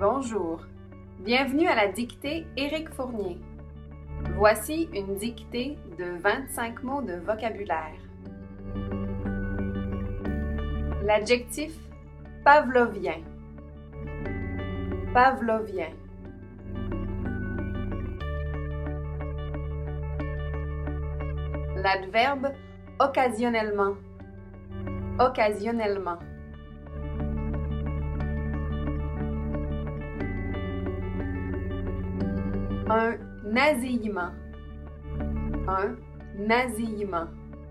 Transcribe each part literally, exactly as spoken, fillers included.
Bonjour, bienvenue à la dictée Éric Fournier. Voici une dictée de vingt-cinq mots de vocabulaire. L'adjectif pavlovien. Pavlovien. L'adverbe occasionnellement. Occasionnellement. Un nasillement. Un nasillement.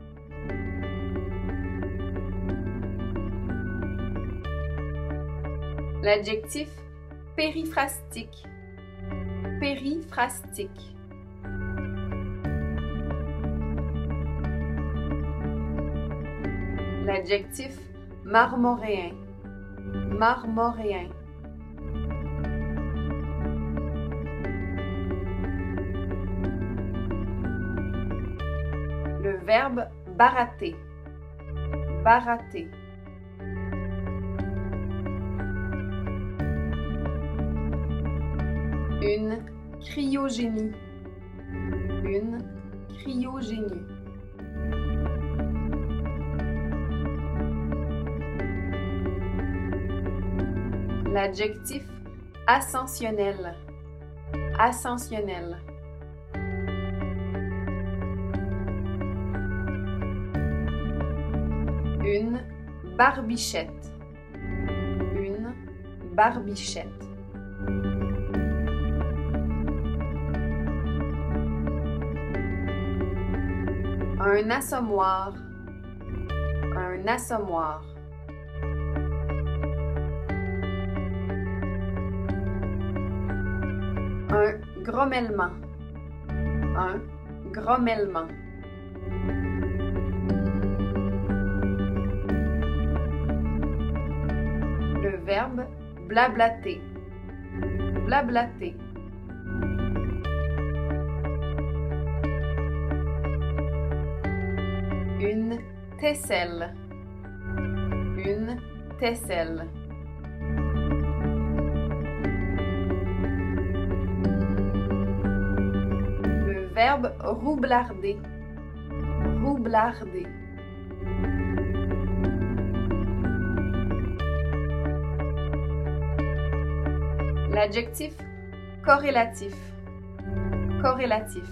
L'adjectif périphrastique. Périphrastique. L'adjectif marmoréen. Marmoréen. Le verbe barater. Barater. Une cryogénie. Une cryogénie. L'adjectif ascensionnel. Ascensionnel. Une barbichette. Une barbichette. Un assommoir. Un assommoir. Un grommellement. Un grommellement. Le verbe blablater. Blablater. Une tesselle. Une tesselle. Le verbe roublarder. Roublarder. L'adjectif corrélatif. Corrélatif.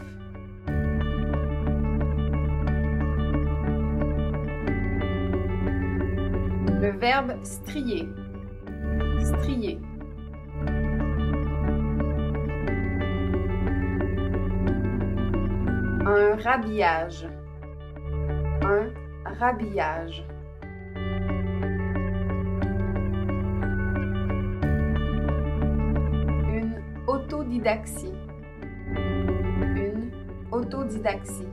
Le verbe strier. Strier. Un rhabillage. Un rhabillage. Une autodidaxie. Une autodidaxie.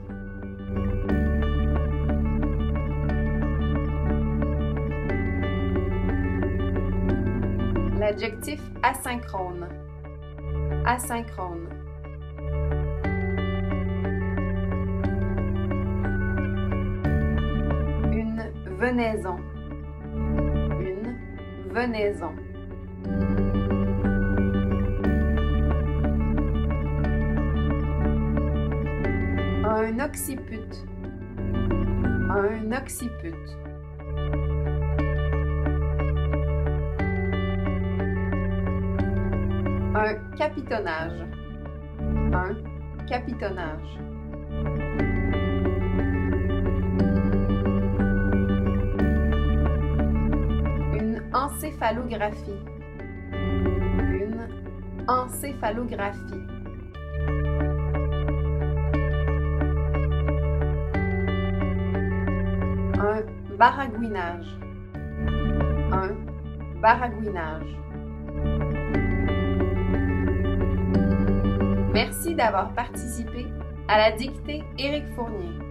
L'adjectif asynchrone. Asynchrone. Une venaison. Une venaison. Un occiput. Un occiput. Un capitonnage. Un capitonnage. Une encéphalographie. Une encéphalographie. Un baragouinage. Un baragouinage. Merci d'avoir participé à la dictée Éric Fournier.